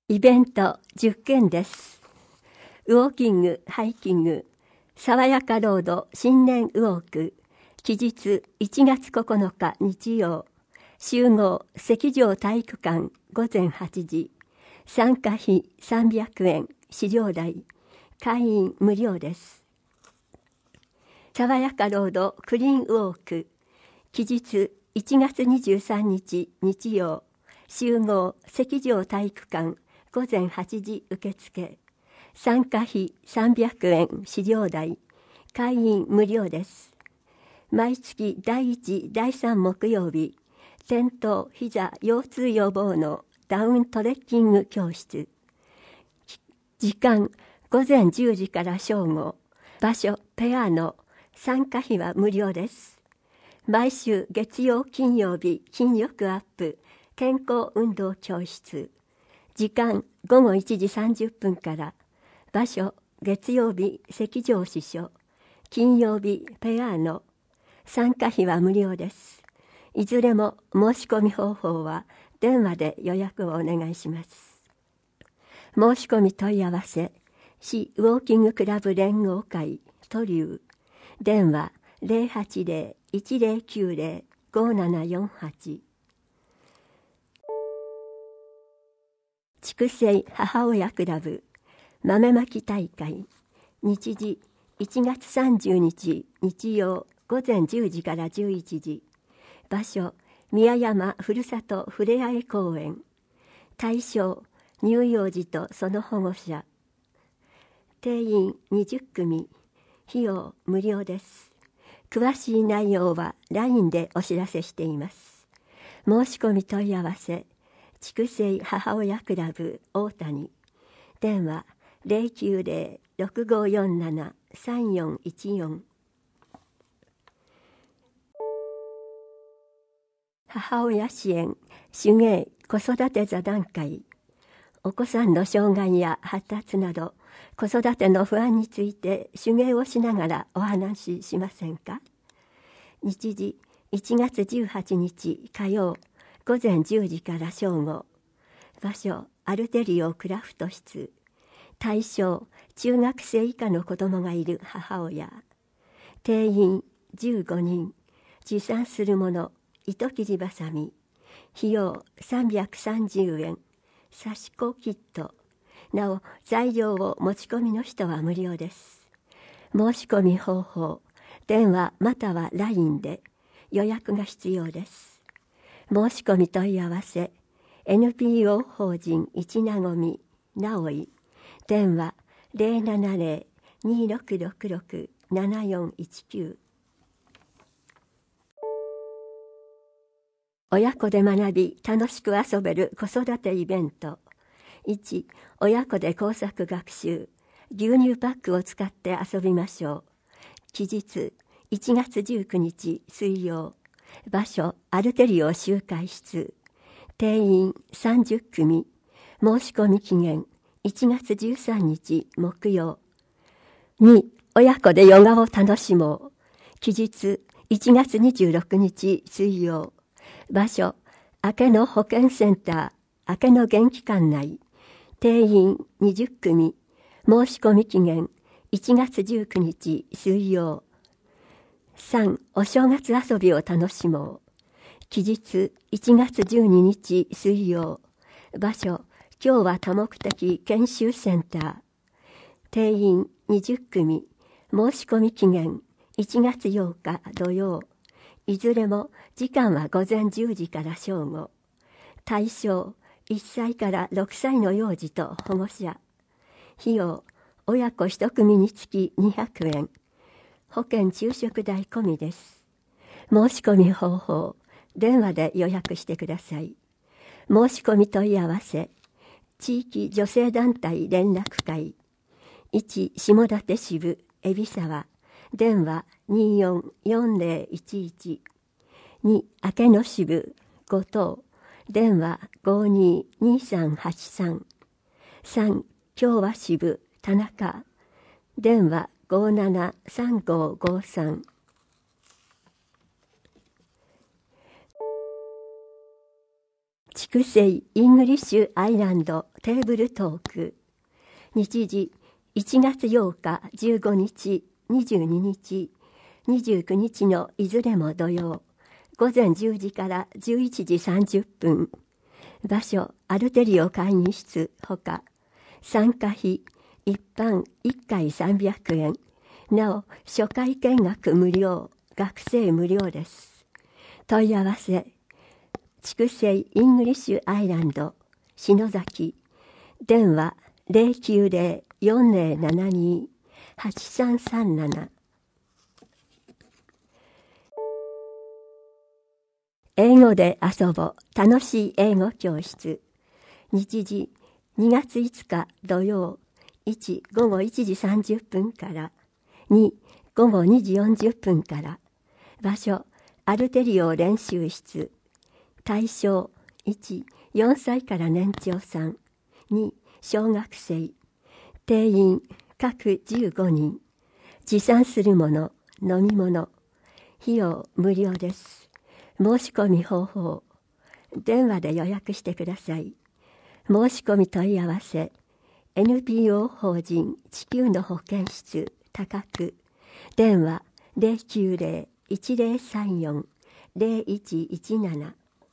イベント10件です。ウォーキング、ハイキング、爽やかロード新年ウォーク、期日1月9日日曜、集合石城体育館午前8時、参加費300円、市場代、会員無料です。爽やかロードクリーンウォーク、期日1月23日日曜、集合石城体育館午前8時受付、参加費300円、市場代、会員無料です。毎月第1、第3木曜日、転倒、膝、腰痛予防のダウントレッキング教室。時間、午前10時から正午。場所、ペアの。参加費は無料です。毎週月曜、金曜日、筋力アップ、健康運動教室。時間、午後1時30分から。場所、月曜日、石城支所。金曜日、ペアの。参加費は無料です。いずれも申し込み方法は電話で予約をお願いします。申し込み問い合わせ、市ウォーキングクラブ連合会都留、電話 080-1090-5748。筑西母親クラブ豆まき大会、日時1月30日日曜午前10時から11時。場所、宮山ふるさとふれあい公園。対象、乳幼児とその保護者。定員20組。費用無料です。詳しい内容は LINE でお知らせしています。申し込み問い合わせ、筑西母親クラブ大谷。電話090-6547-3414。母親支援手芸子育て座談会。お子さんの障害や発達など子育ての不安について手芸をしながらお話ししませんか。日時1月18日火曜午前10時から正午。場所、アルテリオクラフト室。対象、中学生以下の子供がいる母親。定員15人。持参するもの、糸切りばさみ。費用330円。刺し子キット。なお、材料を持ち込みの人は無料です。申し込み方法、電話または LINE で予約が必要です。申し込み問い合わせ、NPO 法人一なごみ直井。電話070-2666-7419。親子で学び楽しく遊べる子育てイベント。1、親子で工作学習。牛乳パックを使って遊びましょう。期日1月19日水曜。場所、アルテリオ集会室。定員30組。申し込み期限1月13日木曜。2、親子でヨガを楽しもう。期日1月26日水曜。場所、明けの保健センター、明けの元気館内。定員20組。申し込み期限1月19日水曜。3、お正月遊びを楽しもう。期日1月12日水曜。場所、今日は多目的研修センター。定員20組。申し込み期限1月8日土曜。いずれも時間は午前10時から正午。対象、1歳から6歳の幼児と保護者。費用、親子1組につき200円。保険昼食代込みです。申し込み方法、電話で予約してください。申し込み問い合わせ、地域女性団体連絡会。1、下館支部、海老沢。電話244011。2、明けの支部、後藤。電話522383。3、共和支部、田中。電話573553。 筑西イングリッシュアイランドテーブルトーク。日時1月8日、15日、22日、29日のいずれも土曜、午前10時から11時30分。場所、アルテリオ会議室ほか、参加費、一般1回300円。なお、初回見学無料、学生無料です。問い合わせ、筑西イングリッシュアイランド、篠崎、電話090-4072-8337。英語で遊ぼ、楽しい英語教室。日時2月5日土曜、1午後1時30分から2午後2時40分から。場所、アルテリオ練習室。対象、1、4歳から年長さん。2、小学生。定員、各15人。持参するもの、飲み物。費用無料です。申し込み方法。電話で予約してください。申し込み問い合わせ。NPO 法人地球の保健室高久。電話090-1034-0117。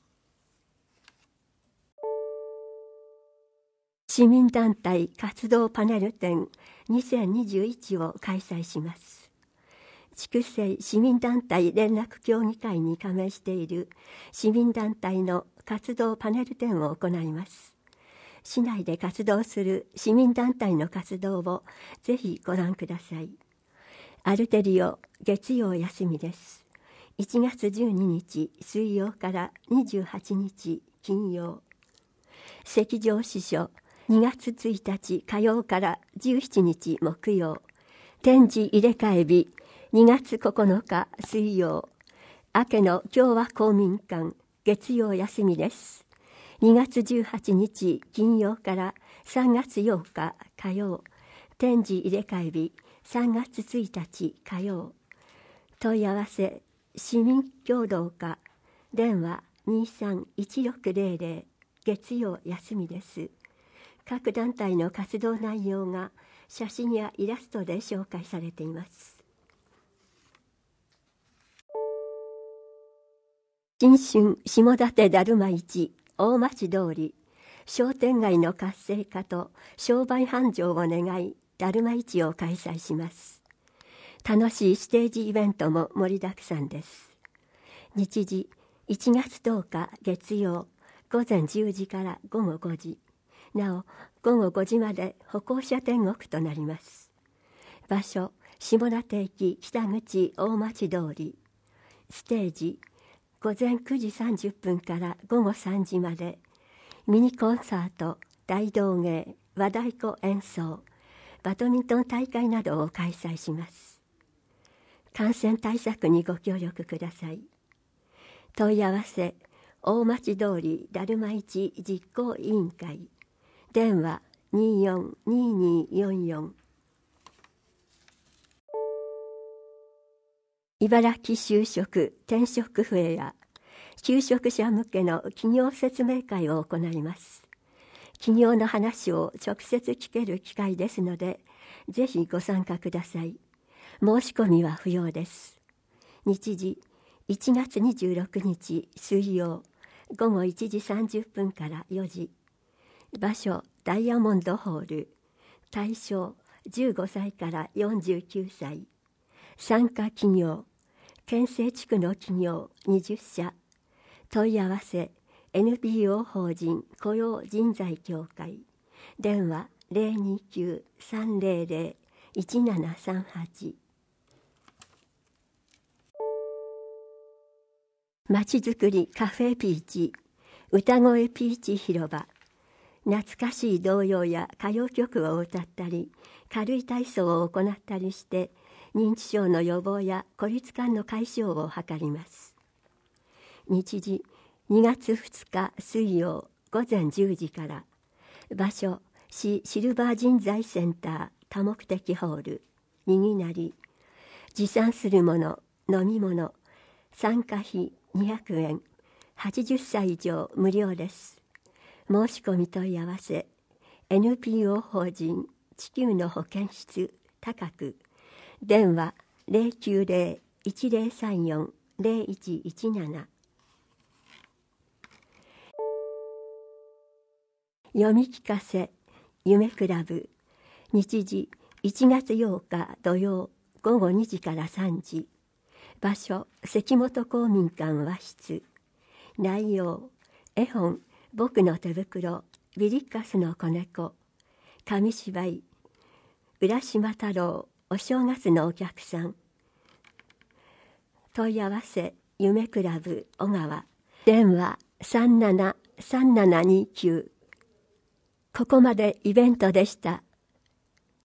市民団体活動パネル展2021を開催します。筑西市民団体連絡協議会に加盟している市民団体の活動パネル展を行います。市内で活動する市民団体の活動をぜひご覧ください。アルテリオ月曜休みです。1月12日水曜から28日金曜。赤条支所2月1日火曜から17日木曜。展示入れ替え日2月9日水曜。明けの共和公民館月曜休みです。2月18日金曜から3月8日火曜。展示入れ替え日3月1日火曜。問い合わせ市民協同課電話231600月曜休みです。各団体の活動内容が写真やイラストで紹介されています。新春下館だるま市大町通り商店街の活性化と商売繁盛を願いだるま市を開催します。楽しいステージイベントも盛りだくさんです。日時1月10日月曜午前10時から午後5時。なお午後5時まで歩行者天国となります。場所下館駅北口大町通り。ステージ午前9時30分から午後3時まで。ミニコンサート、大道芸、和太鼓演奏、バドミントン大会などを開催します。感染対策にご協力ください。問い合わせ大町通りだるま市実行委員会電話242244。茨城就職転職フェア求職者向けの企業説明会を行います。企業の話を直接聞ける機会ですので、ぜひご参加ください。申し込みは不要です。日時1月26日水曜午後1時30分から4時。場所ダイヤモンドホール。対象15歳から49歳。参加企業県西地区の企業20社。問い合わせ NPO 法人雇用人材協会電話029-300-1738。まちづくりカフェピーチ歌声ピーチ広場。懐かしい童謡や歌謡曲を歌ったり軽い体操を行ったりして認知症の予防や孤立感の解消を図ります。日時2月2日水曜午前10時から。場所市シルバー人材センター多目的ホールにぎなり。持参するもの飲み物参加費200円。80歳以上無料です。 申し込み問い合わせ NPO 法人地球の保健室高く電話 090-1034-0117 読み聞かせ夢クラブ日時1月8日土曜午後2時から3時場所関本公民館和室内容絵本僕の手袋ビリッカスの子猫紙芝居浦島太郎お正月のお客さん問い合わせ夢クラブ小川電話373729ここまでイベントでした。